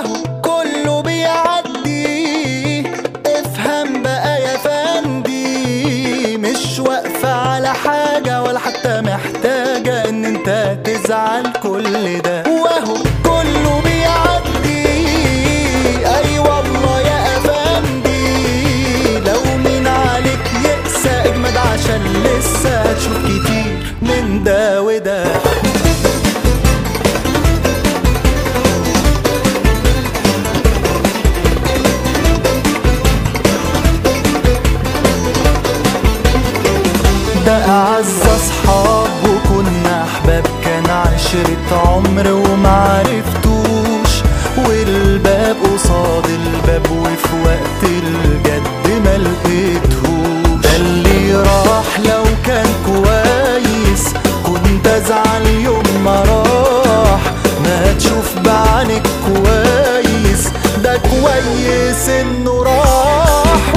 وهو كله بيعدي. افهم بقى يا فندي، مش واقفة على حاجة ولا حتى محتاجة ان انت تزعل كل ده. وهو كله بيعدي، اي والله يا افندي. لو مين عليك يقسى اجمد عشان لسه هتشوف كتير من ده وده. ده أعز أصحاب وكنا أحباب، كان عشرة عمر ومعرفتوش. والباب قصاد الباب وفي وقت الجد ملقيتهوش. ده اللي راح لو كان كويس كنت أزعل يوم ما راح. ما تشوف بعينك كويس، ده كويس إنه راح.